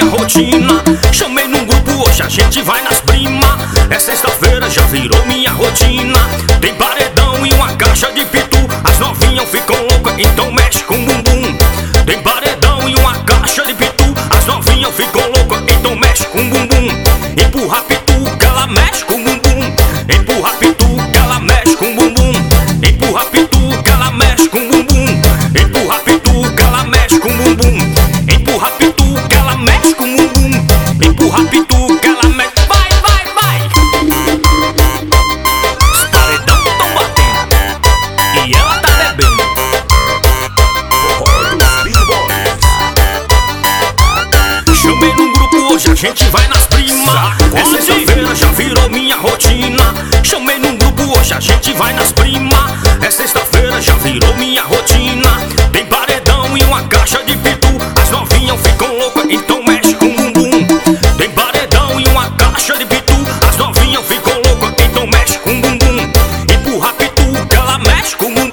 rotina. Chamei num grupo, hoje a gente vai nas prima. É sexta-feira, já virou minha rotina. Tem paredão e uma caixa de pitu. As novinhas ficam loucas, então mexe com o bumbum. Tem paredão e uma caixa de pitu. As novinhas ficam loucas, então mexe com o bumbum. Empurra pitu, que ela mexe com o bumbum. Empurra pitu, que ela mexe com o bumbum. Empurra pitu, que ela mexe com o bumbum. Empurra pitu, que ela mexe com o bumbum. Empurra pitu, que ela mexe com o bumbum. Empurra pitu, que ela mexe. Vai, vai, vai! Os paredão tão batendo e ela tá bebendo. Chamei num grupo, hoje a gente vai nas prima. É sexta-feira, já virou minha rotina. Chamei num grupo, hoje a gente vai nas prima. É sexta-feira, já virou minha rotina. Tem paredão e uma caixa de pitu. As novinhas ficam loucas, então mexe com o bumbum. Tem paredão e uma caixa de pitu. As novinhas ficam loucas, então mexe com o bumbum. Empurra pitu, que ela mexe com o bumbum.